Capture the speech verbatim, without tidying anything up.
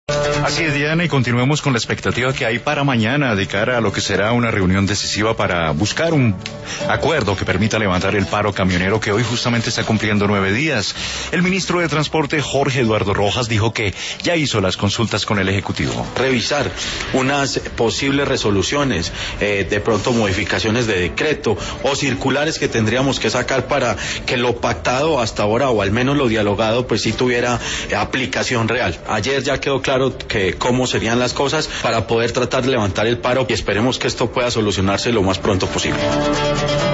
Así es, Diana, y continuemos con la expectativa que hay para mañana de cara a lo que será una reunión decisiva para buscar un acuerdo que permita levantar el paro camionero que hoy justamente está cumpliendo nueve días. El ministro de Transporte, Jorge Eduardo Rojas, dijo que ya hizo las consultas con el Ejecutivo. Revisar unas posibles resoluciones, eh, de pronto modificaciones de decreto o circulares que tendríamos que sacar para que lo pactado hasta ahora, o al menos lo dialogado, pues sí tuviera eh, aplicación real. Ayer ya quedó claro que cómo serían las cosas para poder tratar de levantar el paro y esperemos que esto pueda solucionarse lo más pronto posible.